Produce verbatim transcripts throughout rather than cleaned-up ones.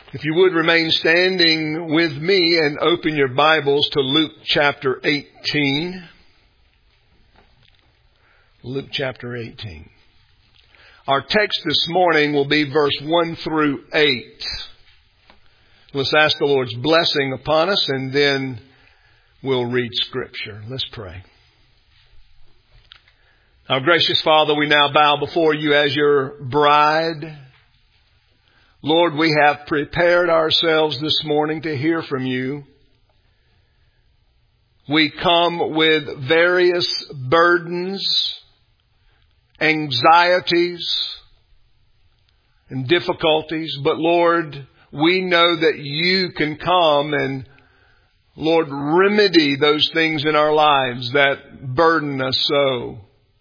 If you would remain standing with me and open your Bibles to Luke chapter eighteen. Luke chapter eighteen. Our text this morning will be verse one through eight. Let's ask the Lord's blessing upon us and then we'll read Scripture. Let's pray. Our gracious Father, we now bow before you as your bride. Lord, we have prepared ourselves this morning to hear from you. We come with various burdens, anxieties, and difficulties. But Lord, we know that you can come and, Lord, remedy those things in our lives that burden us so.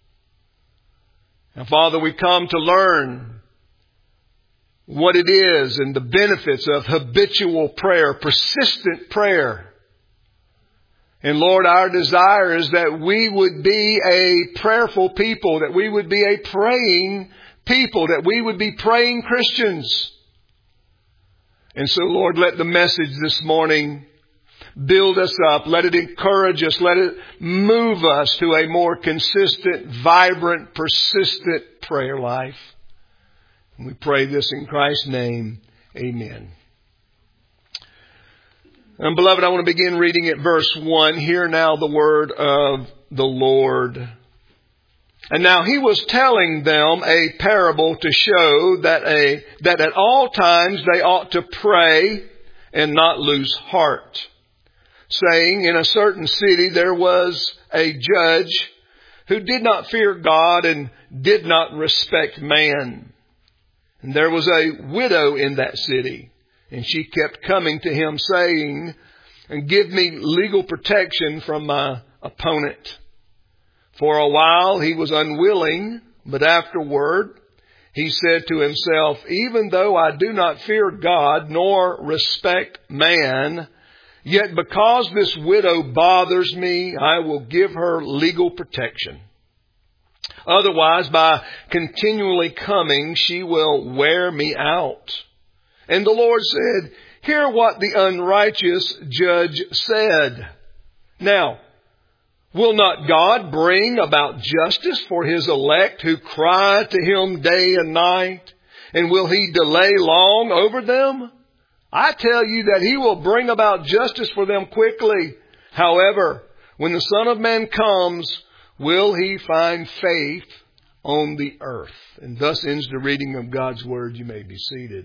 And Father, we come to learn what it is and the benefits of habitual prayer, persistent prayer. And Lord, our desire is that we would be a prayerful people, that we would be a praying people, that we would be praying Christians. And so, Lord, let the message this morning build us up. Let it encourage us. Let it move us to a more consistent, vibrant, persistent prayer life. And we pray this in Christ's name. Amen. And beloved, I want to begin reading at verse one. Hear now the word of the Lord. And now he was telling them a parable to show that a that at all times they ought to pray and not lose heart, saying, in a certain city there was a judge who did not fear God and did not respect man. And there was a widow in that city, and she kept coming to him saying, give me legal protection from my opponent. For a while he was unwilling, but afterward he said to himself, even though I do not fear God nor respect man, yet because this widow bothers me, I will give her legal protection. Otherwise, by continually coming, she will wear me out. And the Lord said, hear what the unrighteous judge said. Now, will not God bring about justice for his elect who cry to him day and night? And will he delay long over them? I tell you that he will bring about justice for them quickly. However, when the Son of Man comes, will he find faith on the earth? And thus ends the reading of God's Word. You may be seated.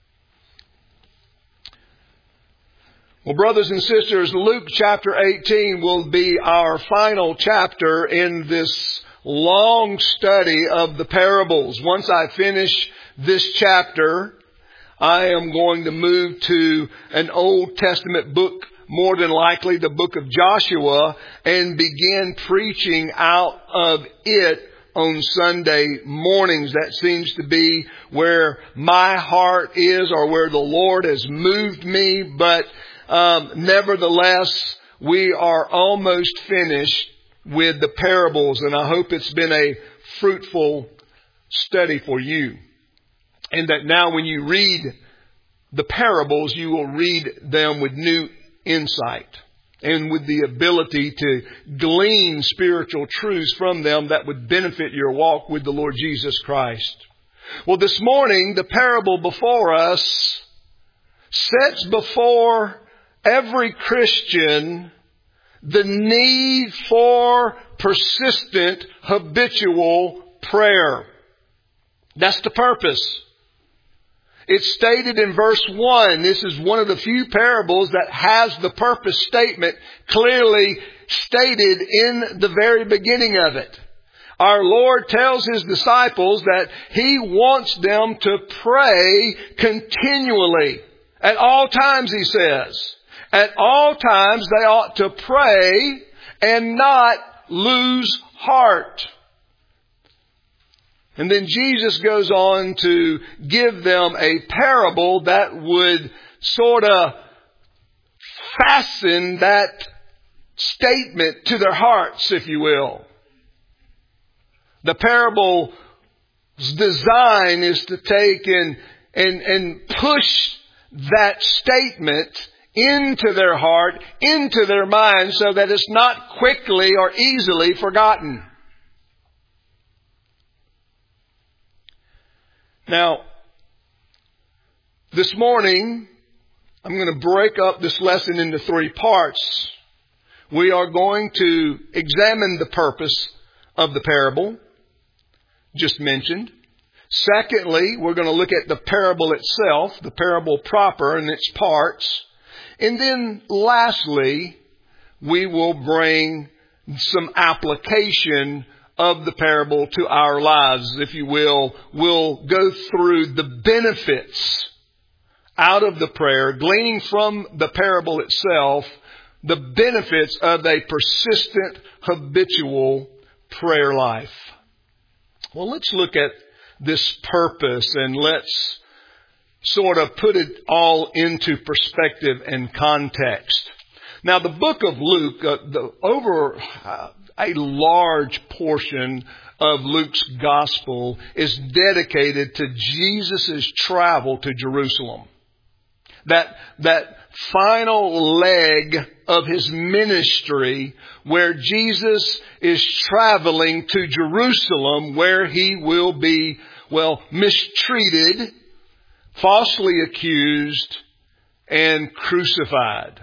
Well, brothers and sisters, Luke chapter eighteen will be our final chapter in this long study of the parables. Once I finish this chapter, I am going to move to an Old Testament book, more than likely the book of Joshua, and begin preaching out of it on Sunday mornings. That seems to be where my heart is, or where the Lord has moved me. But um, nevertheless, we are almost finished with the parables, and I hope it's been a fruitful study for you. And that now when you read the parables, you will read them with new insight and with the ability to glean spiritual truths from them that would benefit your walk with the Lord Jesus Christ. Well, this morning, the parable before us sets before every Christian the need for persistent, habitual prayer. That's the purpose. It's stated in verse one. This is one of the few parables that has the purpose statement clearly stated in the very beginning of it. Our Lord tells His disciples that He wants them to pray continually. At all times, He says. At all times they ought to pray and not lose heart. And then Jesus goes on to give them a parable that would sort of fasten that statement to their hearts, if you will. The parable's design is to take and, and, and push that statement into their heart, into their mind, so that it's not quickly or easily forgotten. Now, this morning, I'm going to break up this lesson into three parts. We are going to examine the purpose of the parable just mentioned. Secondly, we're going to look at the parable itself, the parable proper and its parts. And then lastly, we will bring some application of the parable to our lives, if you will. We'll go through the benefits out of the prayer, gleaning from the parable itself, the benefits of a persistent, habitual prayer life. Well, let's look at this purpose and let's sort of put it all into perspective and context. Now, the book of Luke, uh, the, over uh, a large portion of Luke's gospel is dedicated to Jesus' travel to Jerusalem. That, that final leg of his ministry where Jesus is traveling to Jerusalem, where he will be, well, mistreated, falsely accused, and crucified.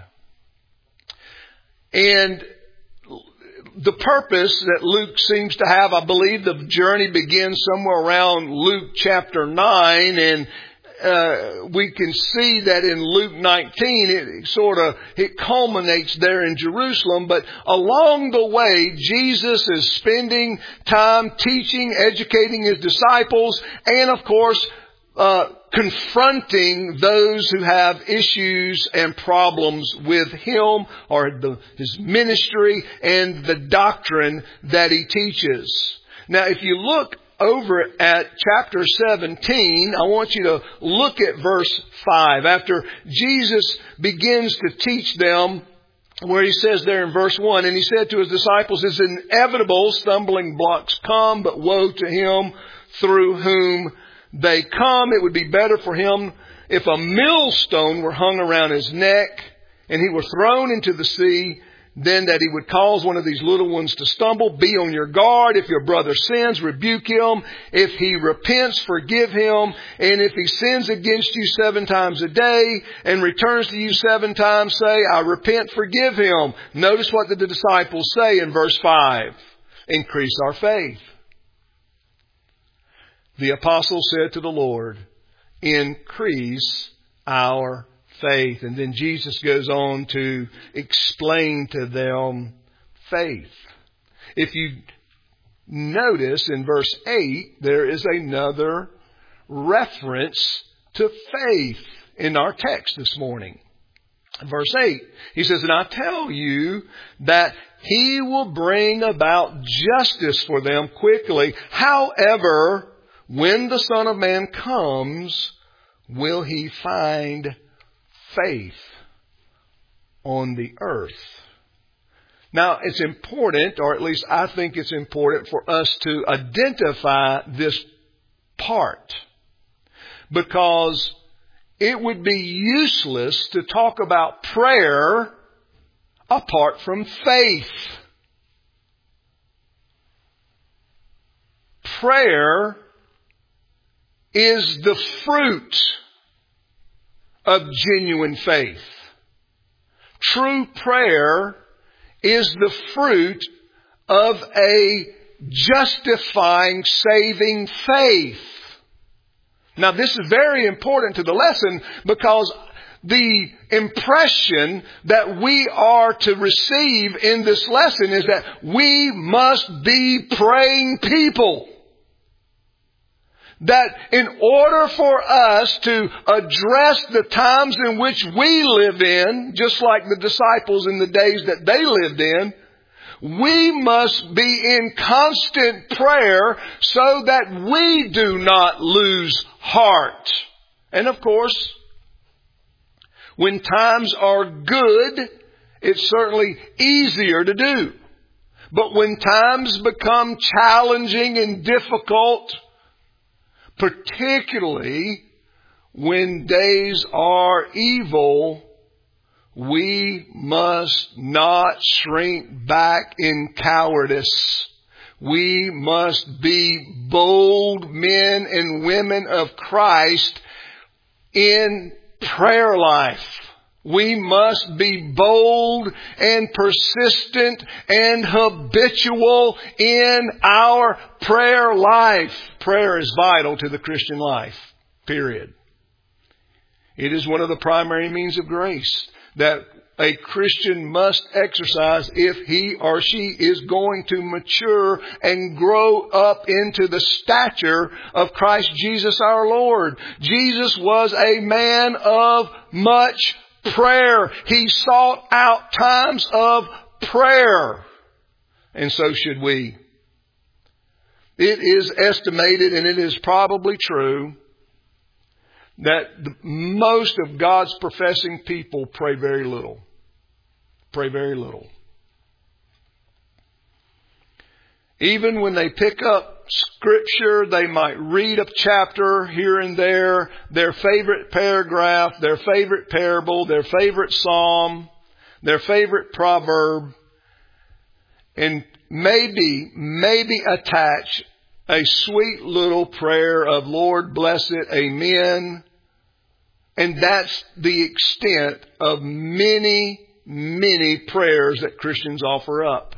And the purpose that Luke seems to have, I believe the journey begins somewhere around Luke chapter nine, and uh, we can see that in Luke nineteen, it sort of, it culminates there in Jerusalem. But along the way, Jesus is spending time teaching, educating his disciples, and of course, uh, confronting those who have issues and problems with him or the, his ministry and the doctrine that he teaches. Now, if you look over at chapter seventeen, I want you to look at verse five. After Jesus begins to teach them, where he says there in verse one, and he said to his disciples, "It's inevitable stumbling blocks come, but woe to him through whom they come. It would be better for him if a millstone were hung around his neck and he were thrown into the sea, then that he would cause one of these little ones to stumble. Be on your guard. If your brother sins, rebuke him. If he repents, forgive him. And if he sins against you seven times a day and returns to you seven times, say, I repent, forgive him." Notice what the disciples say in verse five. Increase our faith. The apostle said to the Lord, increase our faith. And then Jesus goes on to explain to them faith. If you notice in verse eight, there is another reference to faith in our text this morning. Verse eight, he says, "And I tell you that he will bring about justice for them quickly. However, when the Son of Man comes, will he find faith on the earth?" Now, it's important, or at least I think it's important for us to identify this part, because it would be useless to talk about prayer apart from faith. Prayer is the fruit of genuine faith. True prayer is the fruit of a justifying, saving faith. Now, this is very important to the lesson, because the impression that we are to receive in this lesson is that we must be praying people. That in order for us to address the times in which we live in, just like the disciples in the days that they lived in, we must be in constant prayer so that we do not lose heart. And of course, when times are good, it's certainly easier to do. But when times become challenging and difficult, particularly when days are evil, we must not shrink back in cowardice. We must be bold men and women of Christ in prayer life. We must be bold and persistent and habitual in our prayer life. Prayer is vital to the Christian life, period. It is one of the primary means of grace that a Christian must exercise if he or she is going to mature and grow up into the stature of Christ Jesus our Lord. Jesus was a man of much prayer. He sought out times of prayer. And so should we. It is estimated, and it is probably true, that the, most of God's professing people pray very little. Pray very little. Even when they pick up Scripture, they might read a chapter here and there, their favorite paragraph, their favorite parable, their favorite psalm, their favorite proverb, and maybe, maybe attach a sweet little prayer of Lord bless it, amen. And that's the extent of many, many prayers that Christians offer up.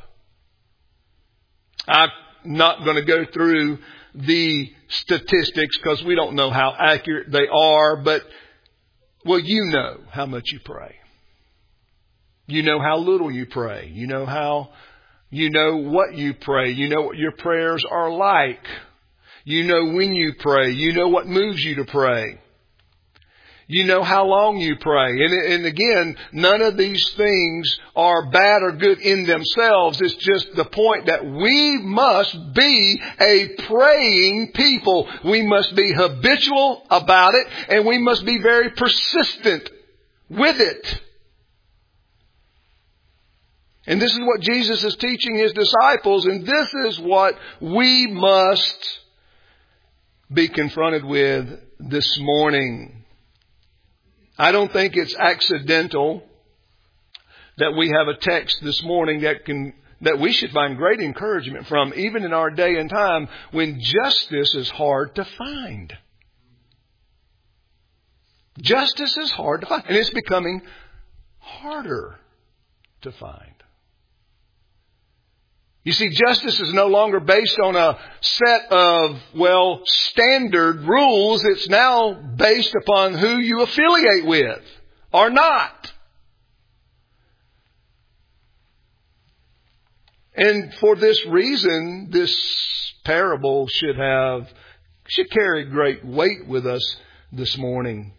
I'm not going to go through the statistics because we don't know how accurate they are, but, well, you know how much you pray. You know how little you pray. You know how, you know what you pray. You know what your prayers are like. You know when you pray. You know what moves you to pray. You know how long you pray. And, and again, none of these things are bad or good in themselves. It's just the point that we must be a praying people. We must be habitual about it, and we must be very persistent with it. And this is what Jesus is teaching His disciples, and this is what we must be confronted with this morning. I don't think it's accidental that we have a text this morning that can that we should find great encouragement from, even in our day and time when justice is hard to find. Justice is hard to find, and it's becoming harder to find. You see, justice is no longer based on a set of, well, standard rules. It's now based upon who you affiliate with or not. And for this reason, this parable should have, should carry great weight with us this morning.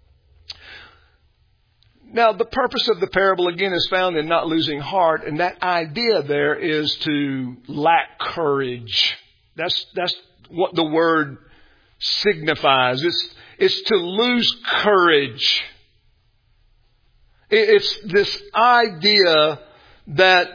Now, the purpose of the parable, again, is found in not losing heart. And that idea there is to lack courage. That's, that's what the word signifies. It's, it's to lose courage. It's this idea that,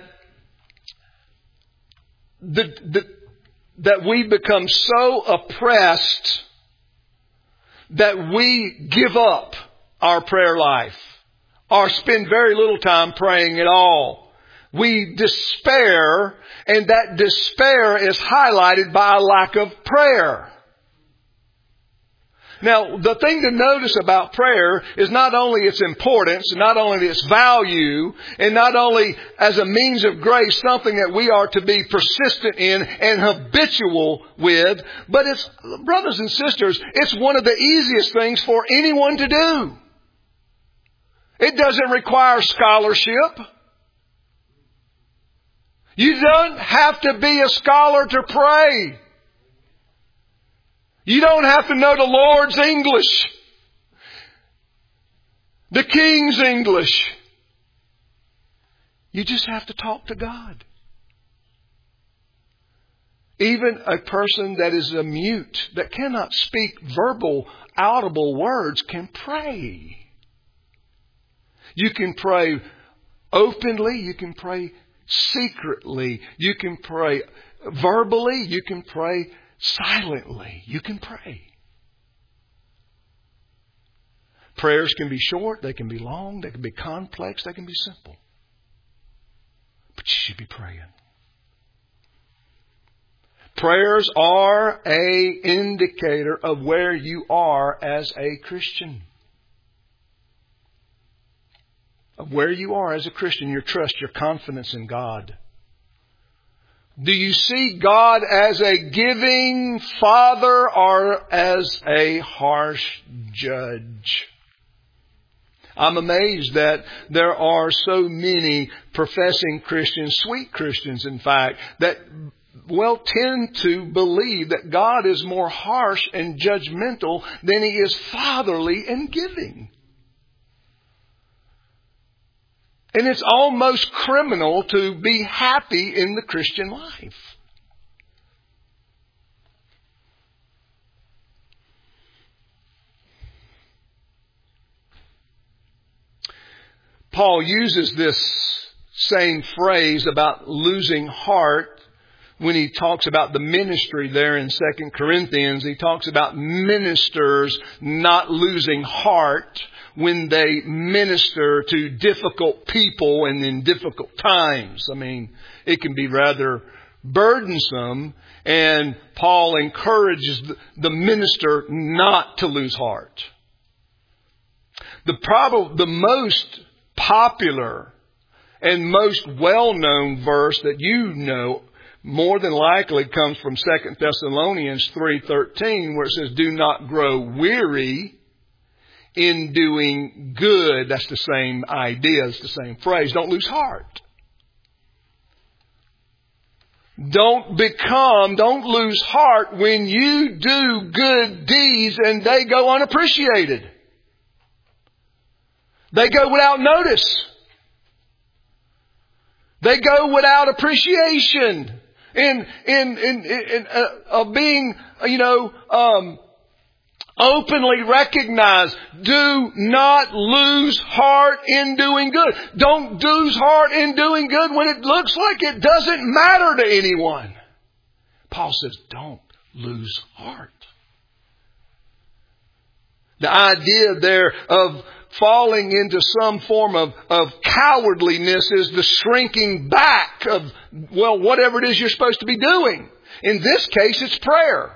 the, the, that we become so oppressed that we give up our prayer life, or spend very little time praying at all. We despair, and that despair is highlighted by a lack of prayer. Now, the thing to notice about prayer is not only its importance, not only its value, and not only as a means of grace, something that we are to be persistent in and habitual with, but it's, brothers and sisters, it's one of the easiest things for anyone to do. It doesn't require scholarship. You don't have to be a scholar to pray. You don't have to know the Lord's English, the King's English. You just have to talk to God. Even a person that is a mute, that cannot speak verbal, audible words, can pray. You can pray openly. You can pray secretly. You can pray verbally. You can pray silently. You can pray. Prayers can be short, they can be long, they can be complex, they can be simple. But you should be praying. Prayers are an indicator of where you are as a Christian. Of where you are as a Christian, your trust, your confidence in God. Do you see God as a giving Father or as a harsh judge? I'm amazed that there are so many professing Christians, sweet Christians in fact, that well tend to believe that God is more harsh and judgmental than He is fatherly and giving. And it's almost criminal to be happy in the Christian life. Paul uses this same phrase about losing heart when he talks about the ministry there in Second Corinthians. He talks about ministers not losing heart when they minister to difficult people and in difficult times. I mean, it can be rather burdensome, and Paul encourages the minister not to lose heart. The prob- the most popular and most well-known verse that you know more than likely comes from Second Thessalonians three thirteen, where it says, "Do not grow weary in doing good." That's the same idea. It's the same phrase. Don't lose heart. Don't become, don't lose heart when you do good deeds and they go unappreciated. They go without notice. They go without appreciation. In, in, in, in, uh, of being, you know, um, openly recognized. Do not lose heart in doing good. Don't lose heart in doing good when it looks like it doesn't matter to anyone. Paul says, don't lose heart. The idea there of falling into some form of, of cowardliness is the shrinking back of, well, whatever it is you're supposed to be doing. In this case, it's prayer.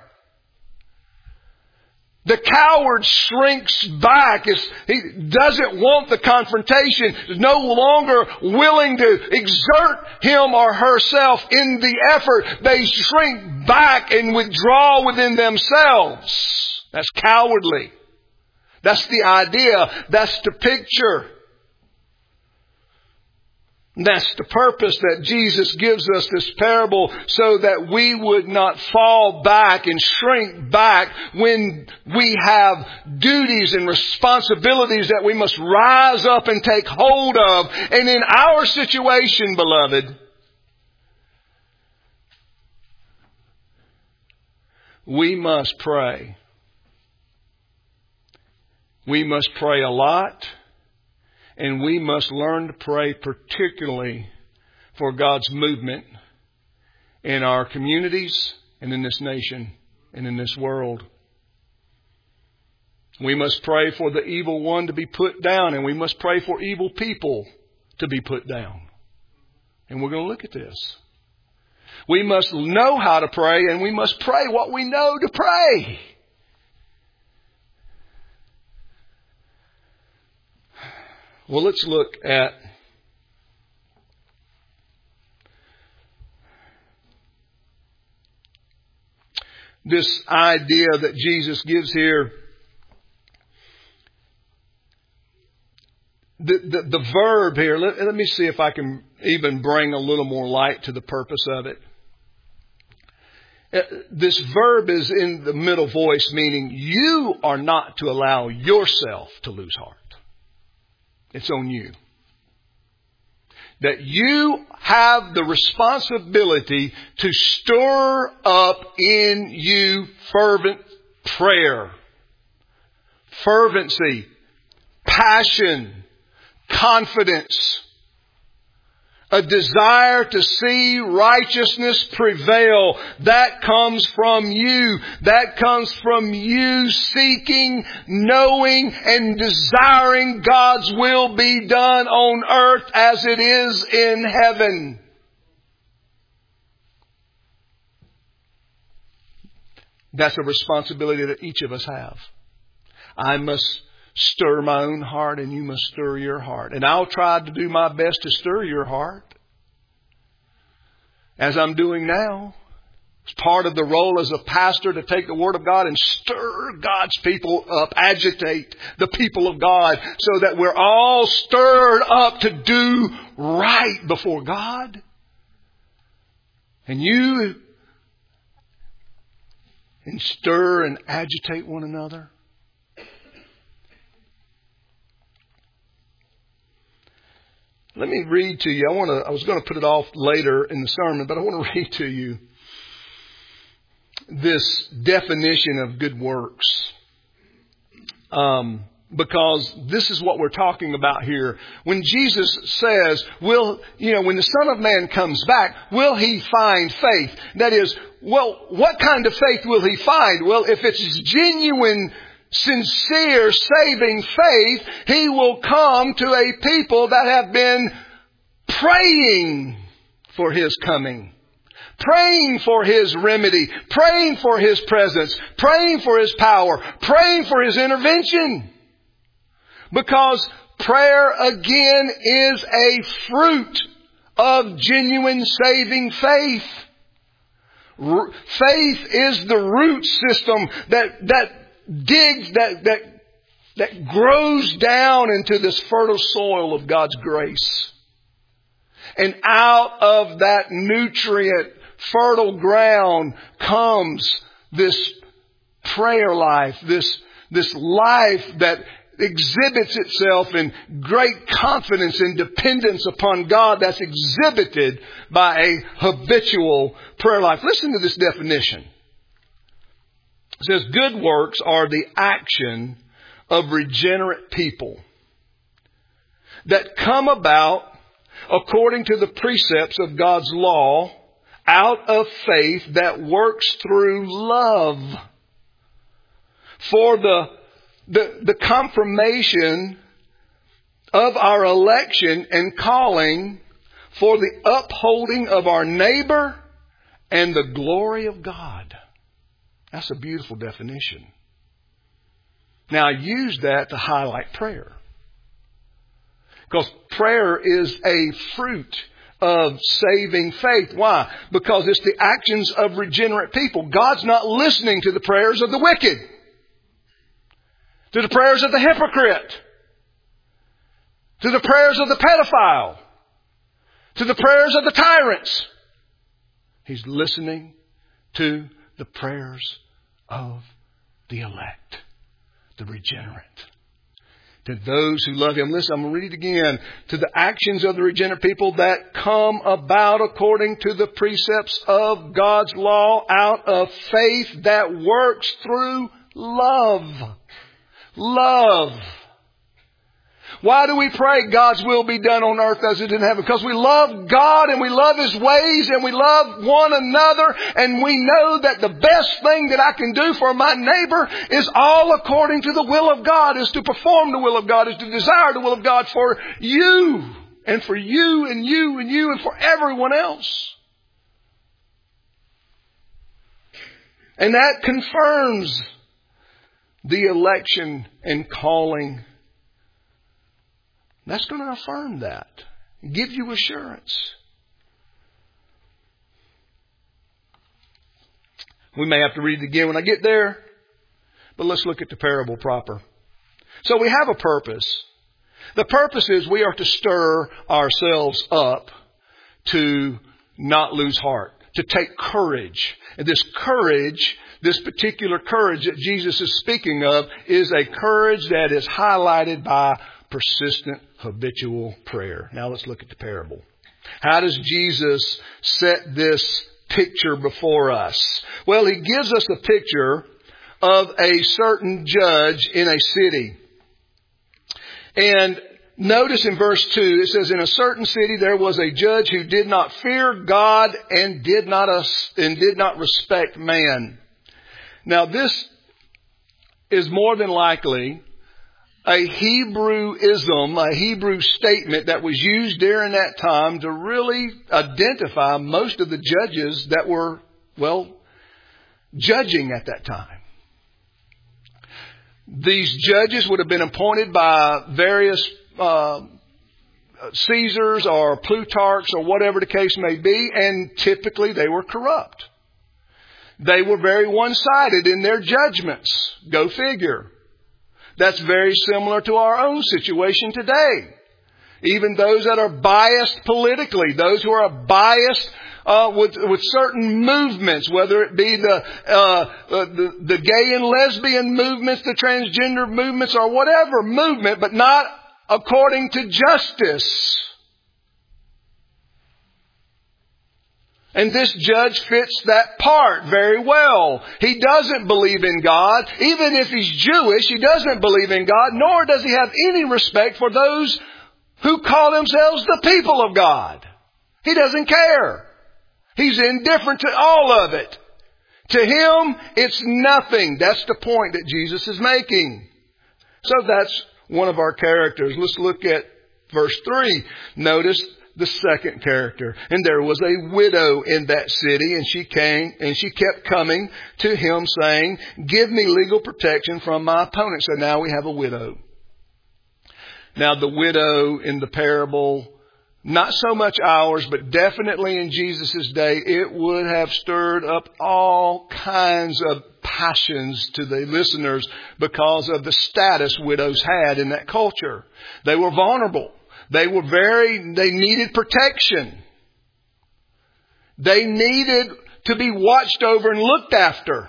The coward shrinks back. It's, he doesn't want the confrontation. Is no longer willing to exert him or herself in the effort. They shrink back and withdraw within themselves. That's cowardly. That's the idea. That's the picture. That's the purpose that Jesus gives us this parable, so that we would not fall back and shrink back when we have duties and responsibilities that we must rise up and take hold of. And in our situation, beloved, we must pray. We must pray a lot. And we must learn to pray particularly for God's movement in our communities and in this nation and in this world. We must pray for the evil one to be put down, and we must pray for evil people to be put down. And we're going to look at this. We must know how to pray, and we must pray what we know to pray. Well, let's look at this idea that Jesus gives here. The, the, the verb here, let, let me see if I can even bring a little more light to the purpose of it. This verb is in the middle voice, meaning you are not to allow yourself to lose heart. It's on you. That you have the responsibility to stir up in you fervent prayer, fervency, passion, confidence, a desire to see righteousness prevail. That comes from you. That comes from you seeking, knowing, and desiring God's will be done on earth as it is in heaven. That's a responsibility that each of us have. I must stir my own heart and you must stir your heart. And I'll try to do my best to stir your heart. As I'm doing now. It's part of the role as a pastor to take the Word of God and stir God's people up. Agitate the people of God so that we're all stirred up to do right before God. And you and stir and agitate one another. Let me read to you. I want to. I was going to put it off later in the sermon, but I want to read to you this definition of good works, um, because this is what we're talking about here. When Jesus says, "Will you know when the Son of Man comes back, will He find faith?" That is, well, what kind of faith will He find? Well, if it's genuine, sincere, saving faith, He will come to a people that have been praying for His coming, praying for His remedy, praying for His presence, praying for His power, praying for His intervention. Because prayer, again, is a fruit of genuine saving faith. Faith is the root system that, that digs, that, that, that grows down into this fertile soil of God's grace. And out of that nutrient, fertile ground comes this prayer life, this, this life that exhibits itself in great confidence and dependence upon God, that's exhibited by a habitual prayer life. Listen to this definition. It says, good works are the action of regenerate people that come about according to the precepts of God's law, out of faith that works through love. For the, the, the confirmation of our election and calling, for the upholding of our neighbor and the glory of God. That's a beautiful definition. Now, I use that to highlight prayer. Because prayer is a fruit of saving faith. Why? Because it's the actions of regenerate people. God's not listening to the prayers of the wicked, to the prayers of the hypocrite, to the prayers of the pedophile, to the prayers of the tyrants. He's listening to the prayers of the elect, the regenerate. To those who love Him. Listen, I'm going to read it again. To the actions of the regenerate people that come about according to the precepts of God's law, out of faith that works through love. Love. Why do we pray God's will be done on earth as it is in heaven? Because we love God and we love His ways and we love one another, and we know that the best thing that I can do for my neighbor is all according to the will of God, is to perform the will of God, is to desire the will of God for you and for you and you and you and for everyone else. And that confirms the election and calling. That's going to affirm that. Give you assurance. We may have to read it again when I get there. But let's look at the parable proper. So we have a purpose. The purpose is we are to stir ourselves up to not lose heart, to take courage. And this courage, this particular courage that Jesus is speaking of, is a courage that is highlighted by persistent, habitual prayer. Now let's look at the parable. How does Jesus set this picture before us? Well, He gives us a picture of a certain judge in a city. And notice in verse two, it says, in a certain city there was a judge who did not fear God and did not, and did not respect man. Now this is more than likely a Hebrewism, a Hebrew statement that was used during that time to really identify most of the judges that were, well, judging at that time. These judges would have been appointed by various uh, Caesars or Plutarchs or whatever the case may be, and typically they were corrupt. They were very one-sided in their judgments. Go figure. That's very similar to our own situation today. Even those that are biased politically, those who are biased uh, with, with certain movements, whether it be the, uh, uh, the the gay and lesbian movements, the transgender movements, or whatever movement, but not according to justice. And this judge fits that part very well. He doesn't believe in God. Even if he's Jewish, he doesn't believe in God, nor does he have any respect for those who call themselves the people of God. He doesn't care. He's indifferent to all of it. To him, it's nothing. That's the point that Jesus is making. So that's one of our characters. Let's look at verse three. Notice the second character. And there was a widow in that city, and she came, and she kept coming to him saying, give me legal protection from my opponent. So now we have a widow. Now the widow in the parable, not so much ours, but definitely in Jesus' day, it would have stirred up all kinds of passions to the listeners because of the status widows had in that culture. They were vulnerable. They were very, they needed protection. They needed to be watched over and looked after.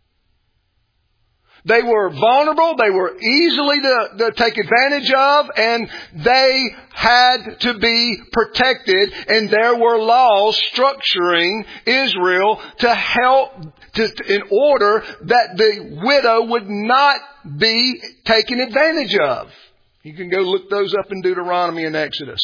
They were vulnerable. They were easily to, to take advantage of, and they had to be protected. And there were laws structuring Israel to help, to, in order that the widow would not be taken advantage of. You can go look those up in Deuteronomy and Exodus.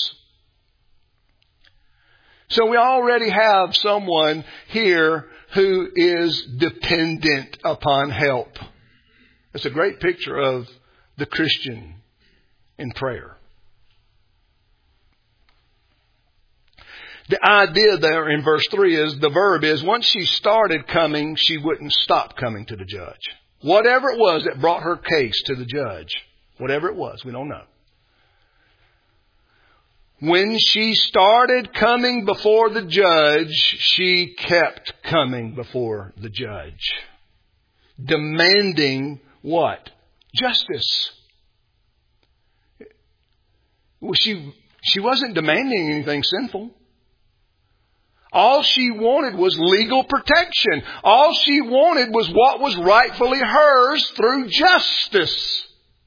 So we already have someone here who is dependent upon help. It's a great picture of the Christian in prayer. The idea there in verse three is, the verb is, once she started coming, she wouldn't stop coming to the judge. Whatever it was that brought her case to the judge. Whatever it was, we don't know. When she started coming before the judge, she kept coming before the judge. Demanding what? Justice. Well, she, she wasn't demanding anything sinful. All she wanted was legal protection. All she wanted was what was rightfully hers through justice.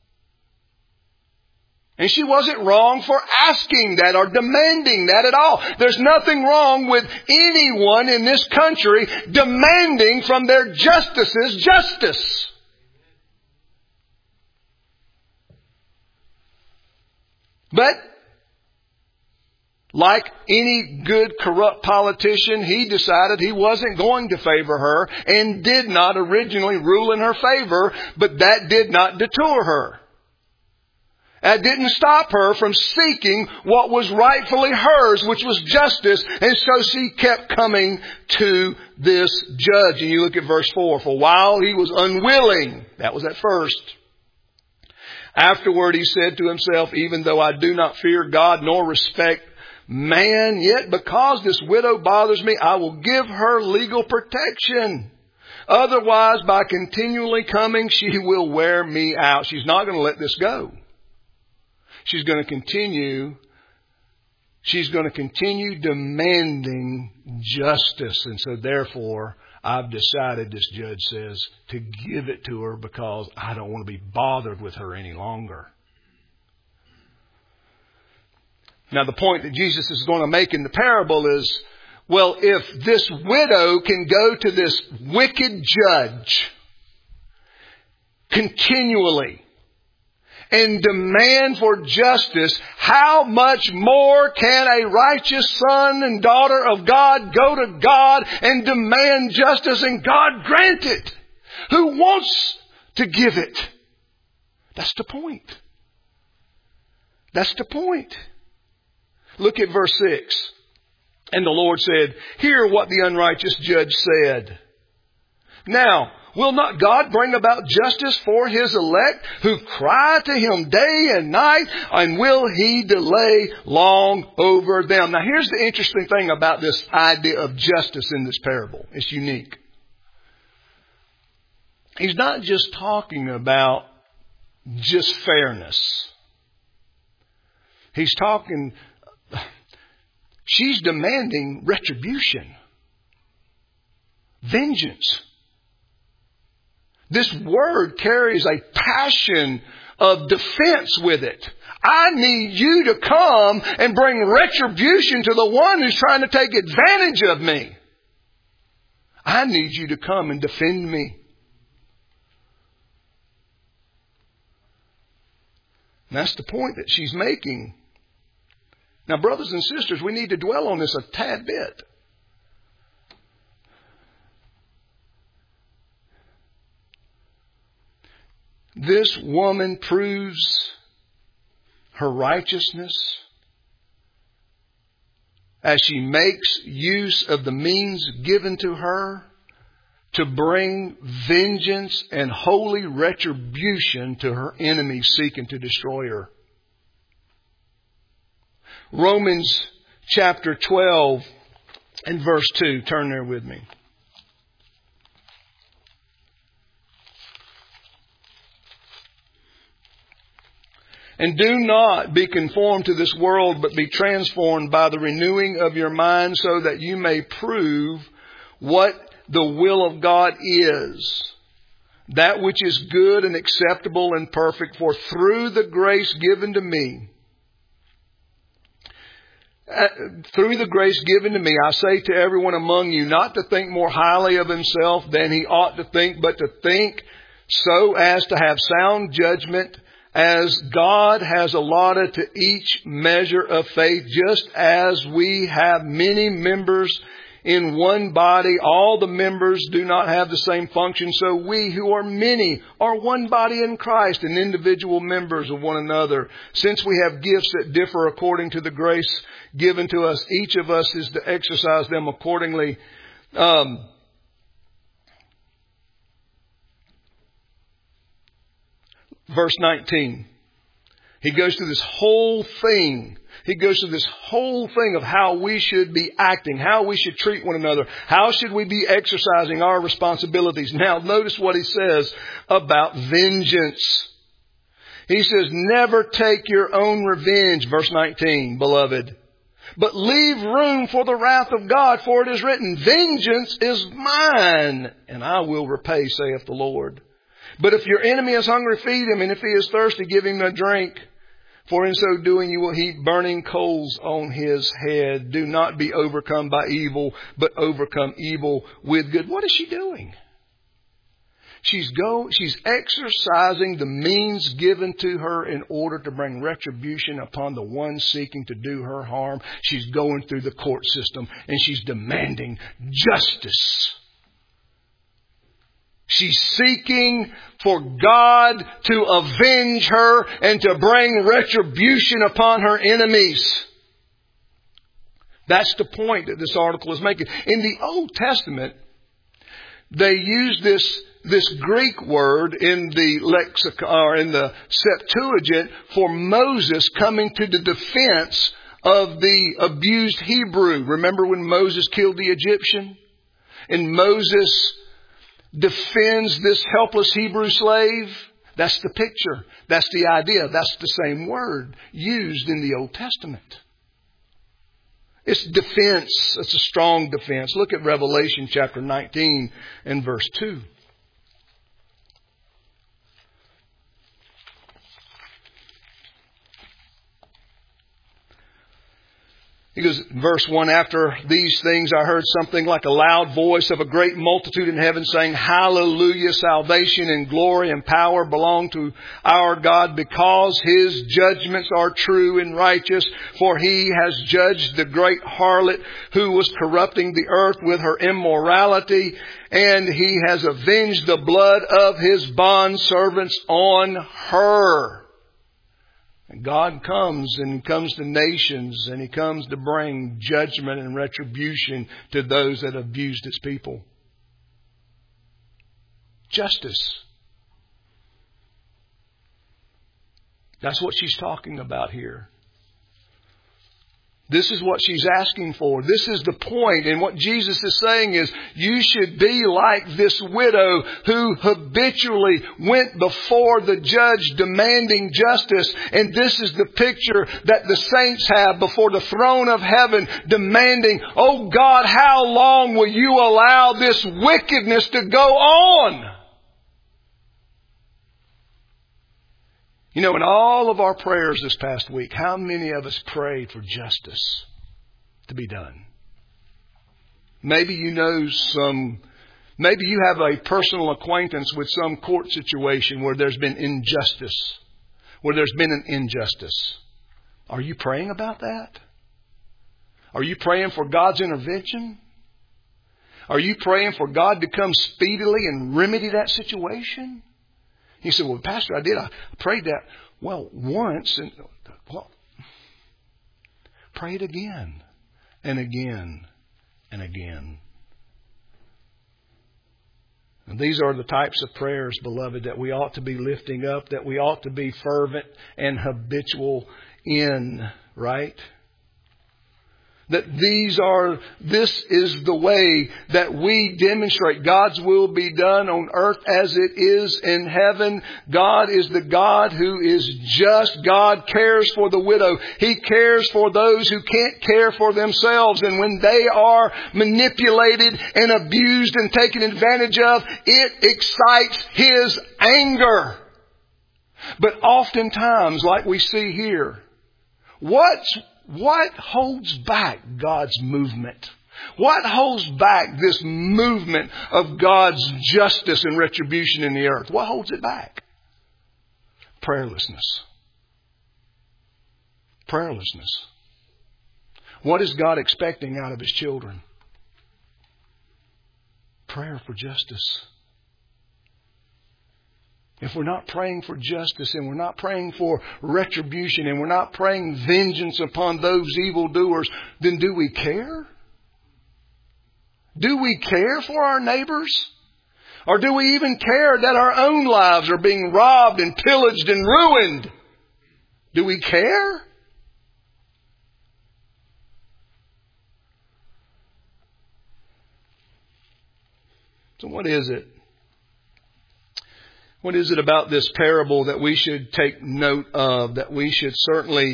And she wasn't wrong for asking that or demanding that at all. There's nothing wrong with anyone in this country demanding from their justices justice. But like any good corrupt politician, he decided he wasn't going to favor her and did not originally rule in her favor, but that did not deter her. That didn't stop her from seeking what was rightfully hers, which was justice. And so she kept coming to this judge. And you look at verse four. For while he was unwilling, that was at first. Afterward he said to himself, even though I do not fear God nor respect man, yet because this widow bothers me, I will give her legal protection. Otherwise, by continually coming, she will wear me out. She's not going to let this go. She's going to continue, she's going to continue demanding justice. And so therefore, I've decided, this judge says, to give it to her because I don't want to be bothered with her any longer. Now, the point that Jesus is going to make in the parable is, well, if this widow can go to this wicked judge continually and demand for justice, how much more can a righteous son and daughter of God go to God and demand justice and God grant it? Who wants to give it? That's the point. That's the point. Look at verse six. And the Lord said, hear what the unrighteous judge said. Now, will not God bring about justice for His elect who cry to Him day and night? And will He delay long over them? Now, here's the interesting thing about this idea of justice in this parable. It's unique. He's not just talking about just fairness. He's talking, she's demanding retribution, vengeance. This word carries a passion of defense with it. I need you to come and bring retribution to the one who's trying to take advantage of me. I need you to come and defend me. And that's the point that she's making. Now, brothers and sisters, we need to dwell on this a tad bit. This woman proves her righteousness as she makes use of the means given to her to bring vengeance and holy retribution to her enemies seeking to destroy her. Romans chapter twelve and verse two. Turn there with me. And do not be conformed to this world, but be transformed by the renewing of your mind, so that you may prove what the will of God is, that which is good and acceptable and perfect. For through the grace given to me, uh, through the grace given to me, I say to everyone among you, not to think more highly of himself than he ought to think, but to think so as to have sound judgment, as God has allotted to each measure of faith. Just as we have many members in one body, all the members do not have the same function. So we who are many are one body in Christ and individual members of one another. Since we have gifts that differ according to the grace given to us, each of us is to exercise them accordingly. Um, verse nineteen. He goes through this whole thing. He goes through this whole thing of how we should be acting, how we should treat one another, how should we be exercising our responsibilities. Now, notice what he says about vengeance. He says, never take your own revenge, verse nineteen, beloved, but leave room for the wrath of God, for it is written, vengeance is mine, and I will repay, saith the Lord. But if your enemy is hungry, feed him, and if he is thirsty, give him a drink. For in so doing you will heap burning coals on his head. Do not be overcome by evil, but overcome evil with good. What is she doing? She's go, she's exercising the means given to her in order to bring retribution upon the one seeking to do her harm. She's going through the court system and she's demanding justice. She's seeking for God to avenge her and to bring retribution upon her enemies. That's the point that this article is making. In the Old Testament, they use this this Greek word in the lexicon or in the Septuagint for Moses coming to the defense of the abused Hebrew. Remember when Moses killed the Egyptian? And Moses defends this helpless Hebrew slave. That's the picture. That's the idea. That's the same word used in the Old Testament. It's defense. It's a strong defense. Look at Revelation chapter nineteen and verse two. He goes, verse one, after these things I heard something like a loud voice of a great multitude in heaven saying, Hallelujah, salvation and glory and power belong to our God, because His judgments are true and righteous. For He has judged the great harlot who was corrupting the earth with her immorality, and He has avenged the blood of His bondservants on her. God comes and comes to nations, and He comes to bring judgment and retribution to those that abused His people. Justice. That's what she's talking about here. This is what she's asking for. This is the point. And what Jesus is saying is, you should be like this widow who habitually went before the judge demanding justice. And this is the picture that the saints have before the throne of heaven, demanding, oh God, how long will you allow this wickedness to go on? You know, in all of our prayers this past week, how many of us prayed for justice to be done? Maybe you know some, maybe you have a personal acquaintance with some court situation where there's been injustice, where there's been an injustice. Are you praying about that? Are you praying for God's intervention? Are you praying for God to come speedily and remedy that situation? He said, well, Pastor, I did. I prayed that. Well, once. And well, pray it again and again and again. And these are the types of prayers, beloved, that we ought to be lifting up, that we ought to be fervent and habitual in, right? That these are, this is the way that we demonstrate God's will be done on earth as it is in heaven. God is the God who is just. God cares for the widow. He cares for those who can't care for themselves. And when they are manipulated and abused and taken advantage of, it excites His anger. But oftentimes, like we see here, what's What holds back God's movement? What holds back this movement of God's justice and retribution in the earth? What holds it back? Prayerlessness. Prayerlessness. What is God expecting out of His children? Prayer for justice. If we're not praying for justice, and we're not praying for retribution, and we're not praying vengeance upon those evildoers, then do we care? Do we care for our neighbors? Or do we even care that our own lives are being robbed and pillaged and ruined? Do we care? So what is it? What is it about this parable that we should take note of, that we should certainly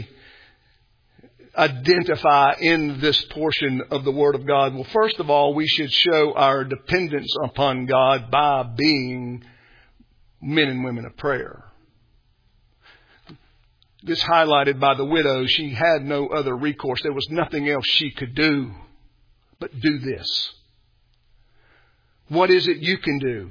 identify in this portion of the Word of God? Well, first of all, we should show our dependence upon God by being men and women of prayer. This highlighted by the widow. She had no other recourse. There was nothing else she could do but do this. What is it you can do?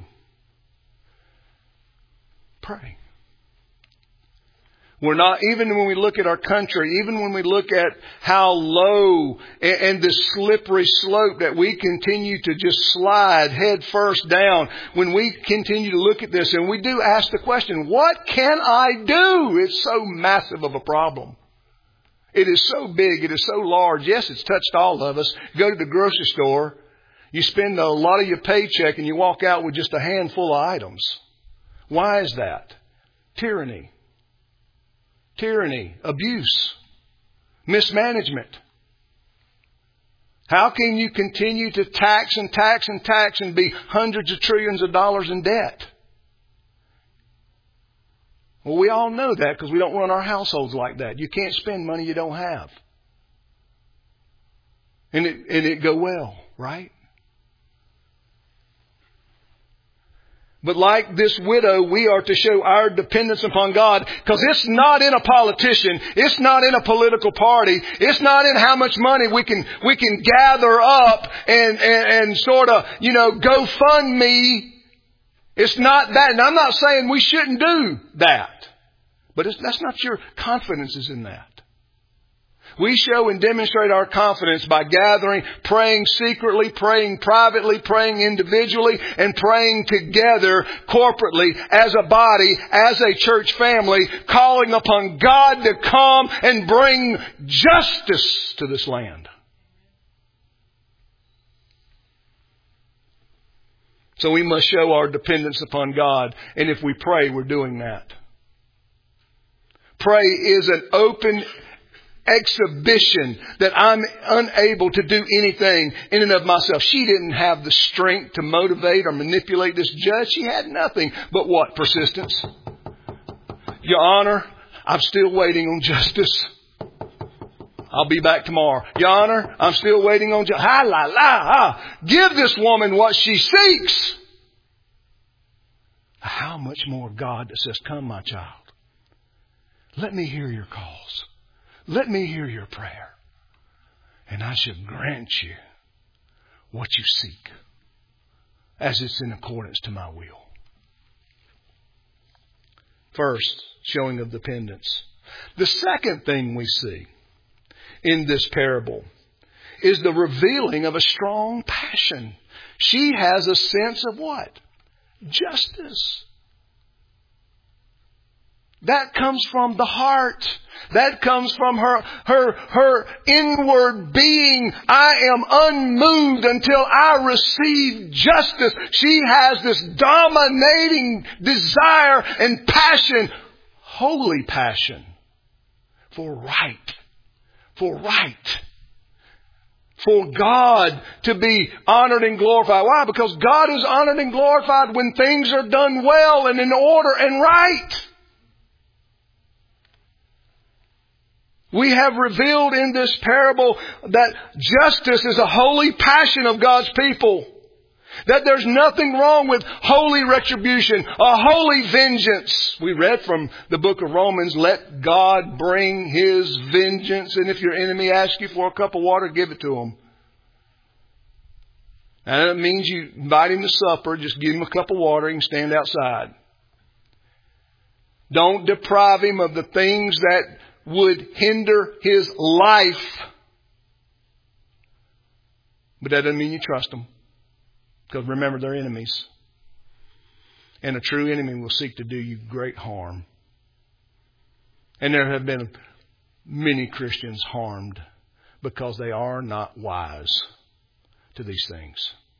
Pray. We're not, even when we look at our country, even when we look at how low and, and this slippery slope that we continue to just slide head first down, when we continue to look at this and we do ask the question, what can I do? It's so massive of a problem. It is so big. It is so large. Yes, it's touched all of us. Go to the grocery store. You spend a lot of your paycheck and you walk out with just a handful of items. Why is that? Tyranny. Tyranny. Abuse. Mismanagement. How can you continue to tax and tax and tax and be hundreds of trillions of dollars in debt? Well, we all know that because we don't run our households like that. You can't spend money you don't have. And it, and it go well, right? But like this widow, we are to show our dependence upon God, because it's not in a politician. It's not in a political party. It's not in how much money we can, we can gather up and, and, and sort of, you know, go fund me. It's not that. And I'm not saying we shouldn't do that. But it's, that's not your confidence is in that. We show and demonstrate our confidence by gathering, praying secretly, praying privately, praying individually, and praying together corporately as a body, as a church family, calling upon God to come and bring justice to this land. So we must show our dependence upon God, and if we pray, we're doing that. Pray is an open exhibition that I'm unable to do anything in and of myself. She didn't have the strength to motivate or manipulate this judge. She had nothing but what? Persistence. Your Honor, I'm still waiting on justice. I'll be back tomorrow. Your Honor, I'm still waiting on justice. Ha la la ha. Give this woman what she seeks. How much more God that says, come my child. Let me hear your calls. Let me hear your prayer, and I shall grant you what you seek, as it's in accordance to my will. First, showing of dependence. The second thing we see in this parable is the revealing of a strong passion. She has a sense of what? Justice. That comes from the heart. That comes from her, her, her inward being. I am unmoved until I receive justice. She has this dominating desire and passion, holy passion, for right, for right. For God to be honored and glorified. Why? Because God is honored and glorified when things are done well and in order and right. We have revealed in this parable that justice is a holy passion of God's people. That there's nothing wrong with holy retribution, a holy vengeance. We read from the book of Romans, let God bring His vengeance. And if your enemy asks you for a cup of water, give it to him. And that means you invite him to supper, just give him a cup of water, he can stand outside. Don't deprive him of the things that would hinder his life. But that doesn't mean you trust them. Because remember, they're enemies. And a true enemy will seek to do you great harm. And there have been many Christians harmed because they are not wise to these things.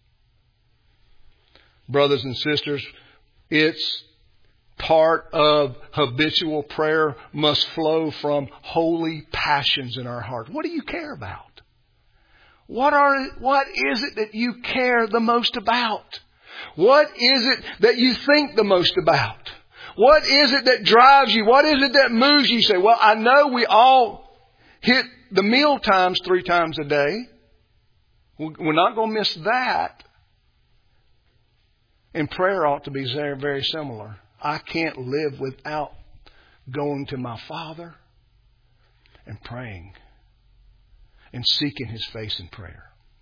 Brothers and sisters, it's part of habitual prayer must flow from holy passions in our heart. What do you care about? What are, what is it that you care the most about? What is it that you think the most about? What is it that drives you? What is it that moves you? You say, well, I know we all hit the meal times three times a day. We're not going to miss that. And prayer ought to be very, very similar. I can't live without going to my Father and praying and seeking His face in prayer.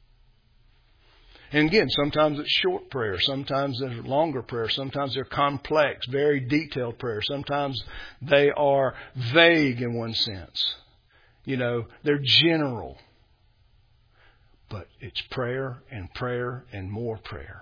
And again, sometimes it's short prayer. Sometimes there's longer prayer. Sometimes they're complex, very detailed prayer. Sometimes they are vague in one sense. You know, they're general. But it's prayer and prayer and more prayer.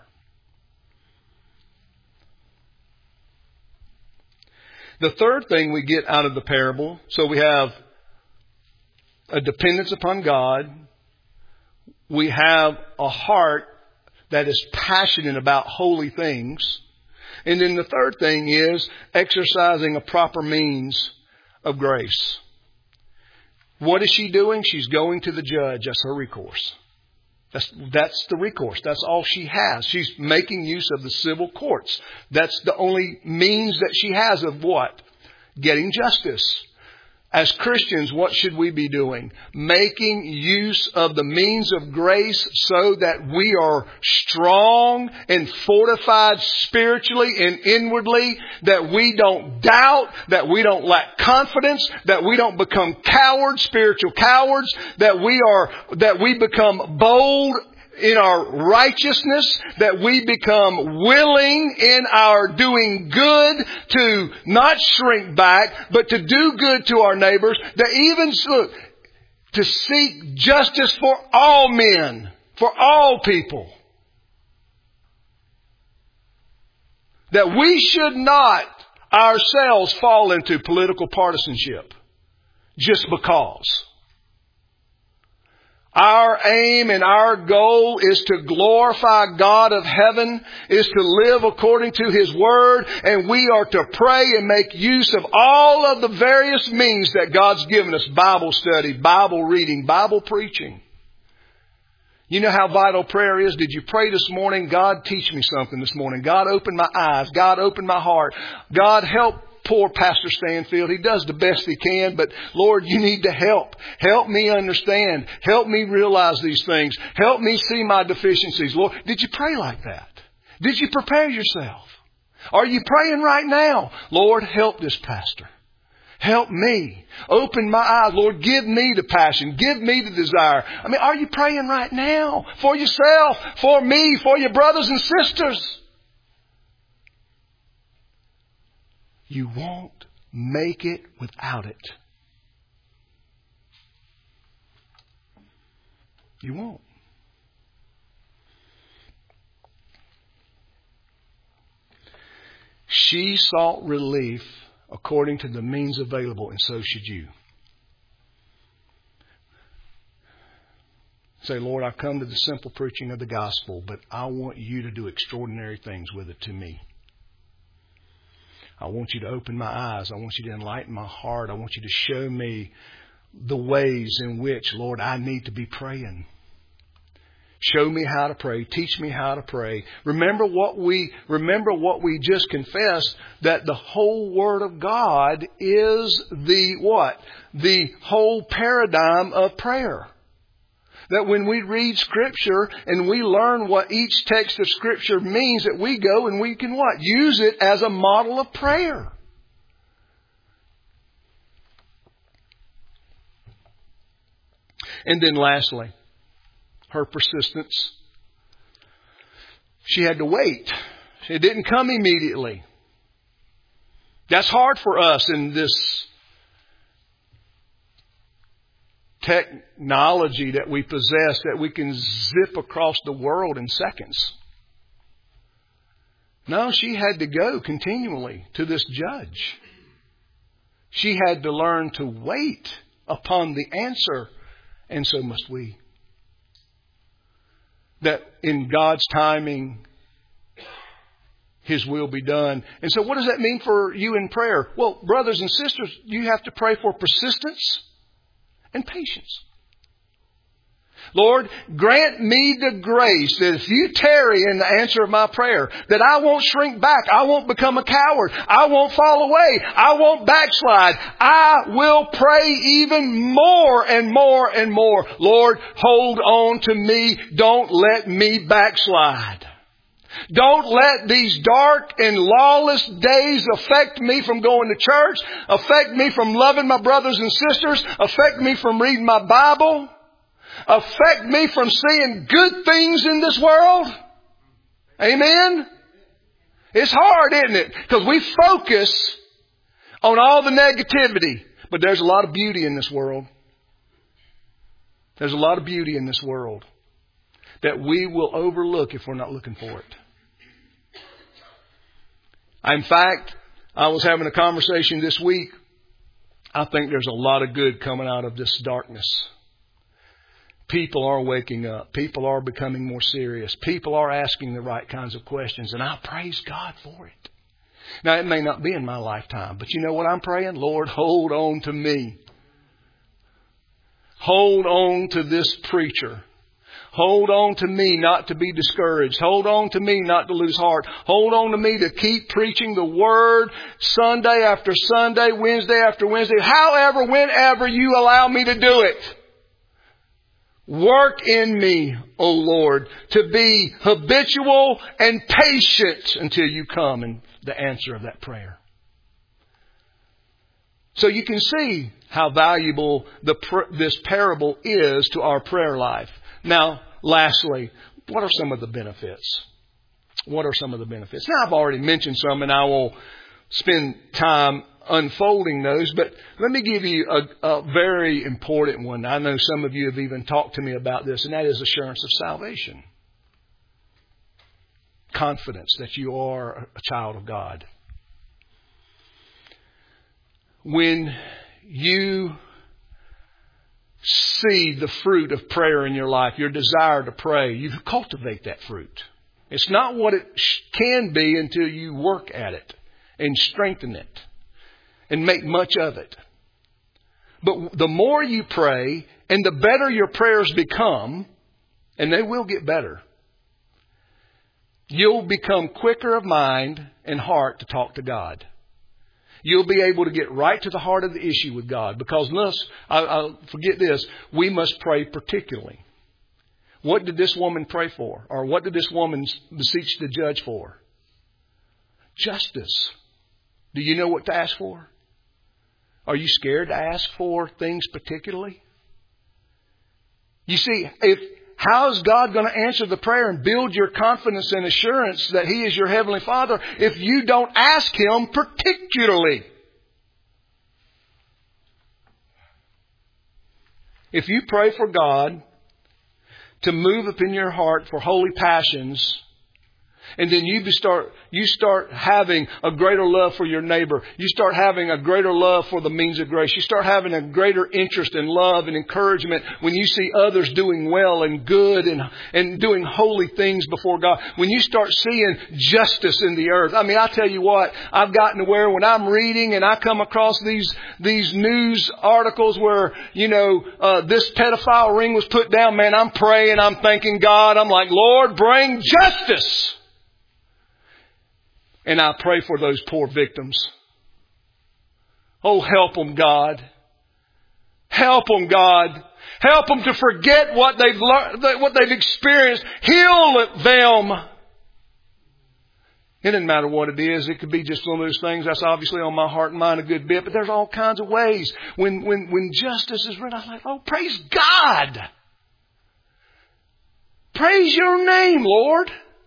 The third thing we get out of the parable, so we have a dependence upon God. We have a heart that is passionate about holy things. And then the third thing is exercising a proper means of grace. What is she doing? She's going to the judge. That's her recourse. That's, that's the recourse. That's all she has. She's making use of the civil courts. That's the only means that she has of what? Getting justice. As Christians, what should we be doing? Making use of the means of grace so that we are strong and fortified spiritually and inwardly, that we don't doubt, that we don't lack confidence, that we don't become cowards, spiritual cowards, that we are, that we become bold in our righteousness, that we become willing in our doing good to not shrink back, but to do good to our neighbors, that even look, to seek justice for all men, for all people. That we should not ourselves fall into political partisanship just because. Our aim and our goal is to glorify God of heaven, is to live according to His Word, and we are to pray and make use of all of the various means that God's given us. Bible study, Bible reading, Bible preaching. You know how vital prayer is? Did you pray this morning? God, teach me something this morning. God, open my eyes. God, open my heart. God, help poor Pastor Stanfield. He does the best he can, but Lord, you need to help. Help me understand. Help me realize these things. Help me see my deficiencies. Lord, did you pray like that? Did you prepare yourself? Are you praying right now? Lord, help this pastor. Help me. Open my eyes. Lord, give me the passion. Give me the desire. I mean, are you praying right now? For yourself, for me, for your brothers and sisters. You won't make it without it. You won't. She sought relief according to the means available, and so should you. Say, Lord, I've come to the simple preaching of the gospel, but I want you to do extraordinary things with it to me. I want you to open my eyes. I want you to enlighten my heart. I want you to show me the ways in which, Lord, I need to be praying. Show me how to pray. Teach me how to pray. Remember what we, remember what we just confessed, that the whole Word of God is the what? The whole paradigm of prayer. That when we read Scripture and we learn what each text of Scripture means, that we go and we can what? Use it as a model of prayer. And then lastly, her persistence. She had to wait. It didn't come immediately. That's hard for us in this technology that we possess, that we can zip across the world in seconds. No, she had to go continually to this judge. She had to learn to wait upon the answer, and so must we. That in God's timing, His will be done. And so what does that mean for you in prayer? Well, brothers and sisters, you have to pray for persistence and patience. Lord, grant me the grace that if you tarry in the answer of my prayer, that I won't shrink back. I won't become a coward. I won't fall away. I won't backslide. I will pray even more and more and more. Lord, hold on to me. Don't let me backslide. Don't let these dark and lawless days affect me from going to church, affect me from loving my brothers and sisters, affect me from reading my Bible, affect me from seeing good things in this world. Amen? It's hard, isn't it? Because we focus on all the negativity. But there's a lot of beauty in this world. There's a lot of beauty in this world that we will overlook if we're not looking for it. In fact, I was having a conversation this week. I think there's a lot of good coming out of this darkness. People are waking up. People are becoming more serious. People are asking the right kinds of questions. And I praise God for it. Now, it may not be in my lifetime, but you know what I'm praying? Lord, hold on to me. Hold on to this preacher. Hold on to me not to be discouraged. Hold on to me not to lose heart. Hold on to me to keep preaching the Word Sunday after Sunday, Wednesday after Wednesday, however, whenever you allow me to do it. Work in me, O Lord, to be habitual and patient until you come and the answer of that prayer. So you can see how valuable the, this parable is to our prayer life. Now, lastly, what are some of the benefits? What are some of the benefits? Now, I've already mentioned some, and I will spend time unfolding those, but let me give you a, a very important one. I know some of you have even talked to me about this, and that is assurance of salvation. Confidence that you are a child of God. When you see the fruit of prayer in your life, your desire to pray, you cultivate that fruit. It's not what it can be until you work at it and strengthen it and make much of it. But the more you pray and the better your prayers become, and they will get better, you'll become quicker of mind and heart to talk to God. You'll be able to get right to the heart of the issue with God. Because, let's, I, I forget this, we must pray particularly. What did this woman pray for? Or what did this woman beseech the judge for? Justice. Do you know what to ask for? Are you scared to ask for things particularly? You see, if how is God going to answer the prayer and build your confidence and assurance that He is your Heavenly Father if you don't ask Him particularly? If you pray for God to move up in your heart for holy passions, and then you start you start having a greater love for your neighbor. You start having a greater love for the means of grace. You start having a greater interest in love and encouragement when you see others doing well and good and, and doing holy things before God. When you start seeing justice in the earth. I mean, I tell you what, I've gotten to where when I'm reading and I come across these these news articles where, you know, uh, this pedophile ring was put down, man, I'm praying, I'm thanking God. I'm like, Lord, bring justice. And I pray for those poor victims. Oh, help them, God. Help them, God. Help them to forget what they've learned, what they've experienced. Heal them. It doesn't matter what it is. It could be just one of those things that's obviously on my heart and mind a good bit. But there's all kinds of ways. When when when justice is written, I'm like, oh, praise God. Praise your name, Lord.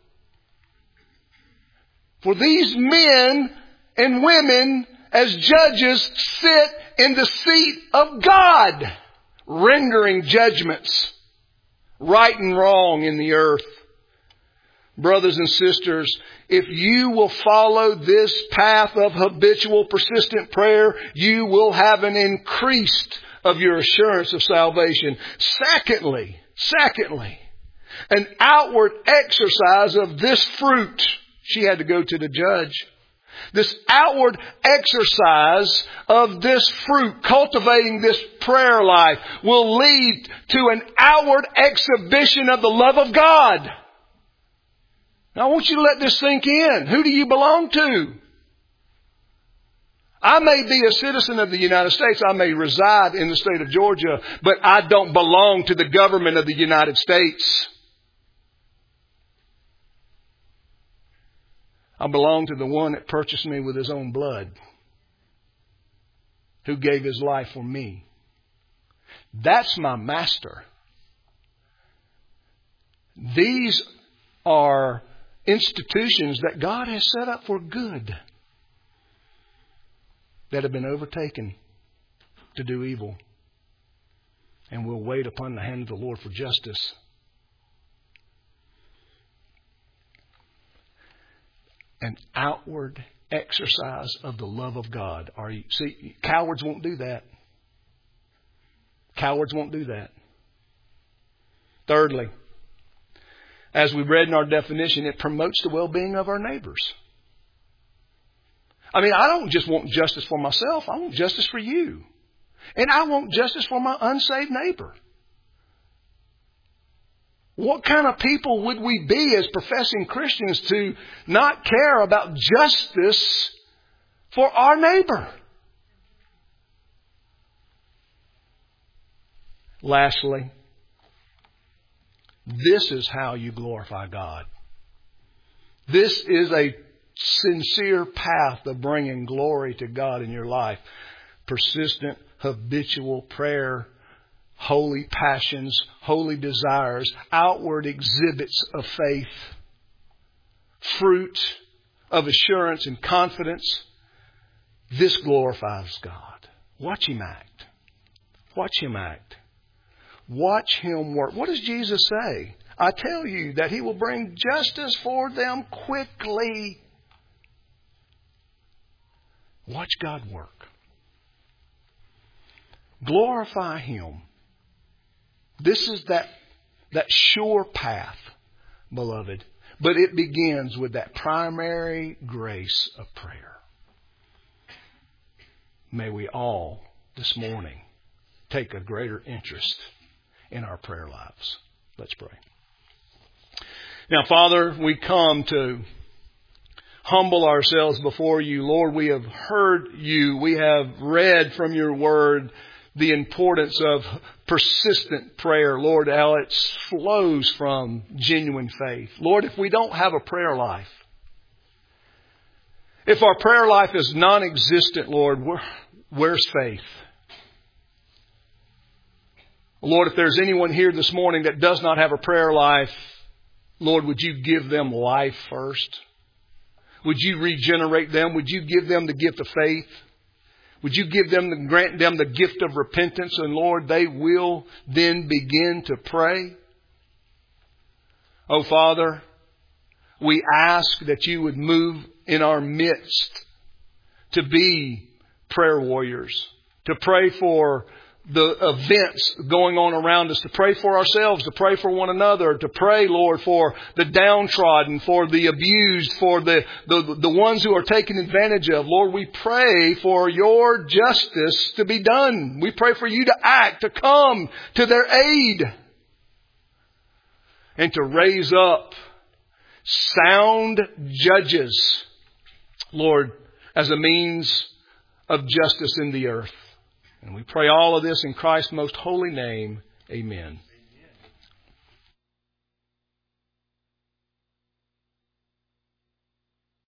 For these men and women as judges sit in the seat of God, rendering judgments, right and wrong in the earth. Brothers and sisters, if you will follow this path of habitual, persistent prayer, you will have an increase of your assurance of salvation. Secondly, secondly, an outward exercise of this fruit. She had to go to the judge. This outward exercise of this fruit, cultivating this prayer life, will lead to an outward exhibition of the love of God. Now I want you to let this sink in. Who do you belong to? I may be a citizen of the United States. I may reside in the state of Georgia, but I don't belong to the government of the United States. I belong to the one that purchased me with His own blood, who gave His life for me. That's my master. These are institutions that God has set up for good that have been overtaken to do evil, and will wait upon the hand of the Lord for justice. An outward exercise of the love of God. Are you see? Cowards won't do that. Cowards won't do that. Thirdly, as we read in our definition, it promotes the well-being of our neighbors. I mean, I don't just want justice for myself. I want justice for you. And I want justice for my unsaved neighbor. What kind of people would we be as professing Christians to not care about justice for our neighbor? Lastly, this is how you glorify God. This is a sincere path of bringing glory to God in your life. Persistent, habitual prayer, holy passions, holy desires, outward exhibits of faith, fruit of assurance and confidence. This glorifies God. Watch Him act. Watch Him act. Watch Him work. What does Jesus say? I tell you that He will bring justice for them quickly. Watch God work. Glorify Him. This is that, that sure path, beloved. But it begins with that primary grace of prayer. May we all this morning take a greater interest in our prayer lives. Let's pray. Now, Father, we come to humble ourselves before you. Lord, we have heard you. We have read from your word the importance of persistent prayer. Lord, how it flows from genuine faith. Lord, if we don't have a prayer life, if our prayer life is non-existent, Lord, where, where's faith? Lord, if there's anyone here this morning that does not have a prayer life, Lord, would you give them life first? Would you regenerate them? Would you give them the gift of faith? Would you give them, the, grant them the gift of repentance? And Lord, they will then begin to pray. Oh, Father, we ask that you would move in our midst to be prayer warriors, to pray for the events going on around us, to pray for ourselves, to pray for one another, to pray, Lord, for the downtrodden, for the abused, for the, the, the ones who are taken advantage of. Lord, we pray for your justice to be done. We pray for you to act, to come to their aid, and to raise up sound judges, Lord, as a means of justice in the earth. And we pray all of this in Christ's most holy name. Amen.